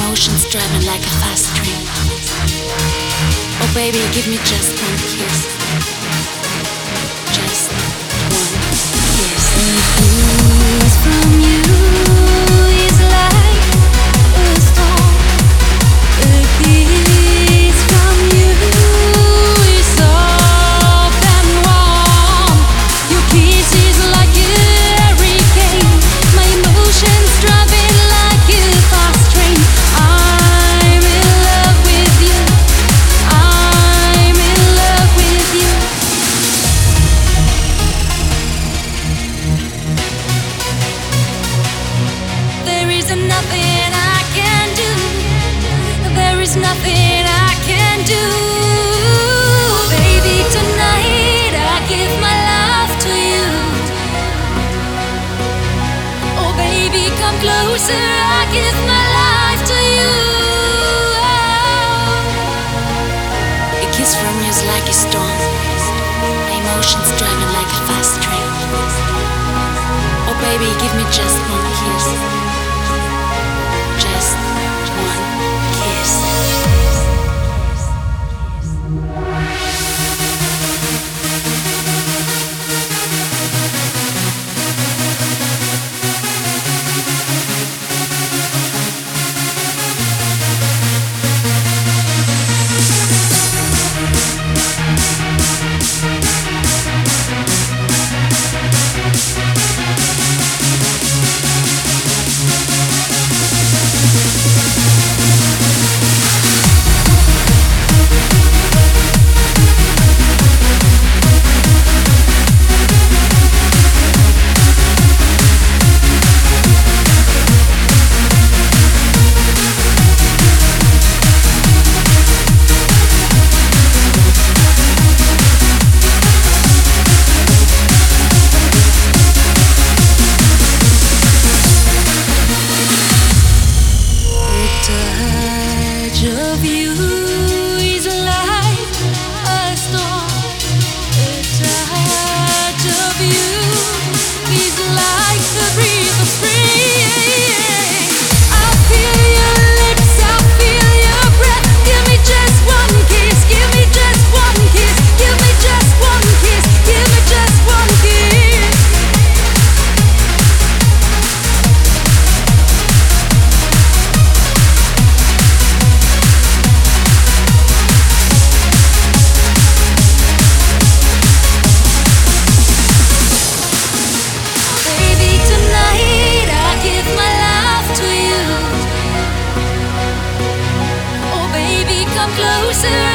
emotions driving like a fast train. Oh baby, give me just one kiss. Just one kiss. A kiss from you is like a storm. A kiss from you is soft and warm. Your kiss is like a hurricane. My emotions driving like a fast train. I'm in love with you. I'm in love with you. There is nothing I can do. There is nothing I can do. Baby, tonight I give my love to you. Oh baby, come closer, I give my life to you. A kiss from you is like a storm. My emotions driving like a fast train. Oh baby, give me just one kiss. Just one kiss. Touch of you is like a storm. A touch of you is like the breeze of spring. I feel your lips, I feel your breath. Give me just one kiss, give me just one kiss, give me just one kiss, give me just one kiss. Baby, tonight I give my love to you. Oh baby, come closer.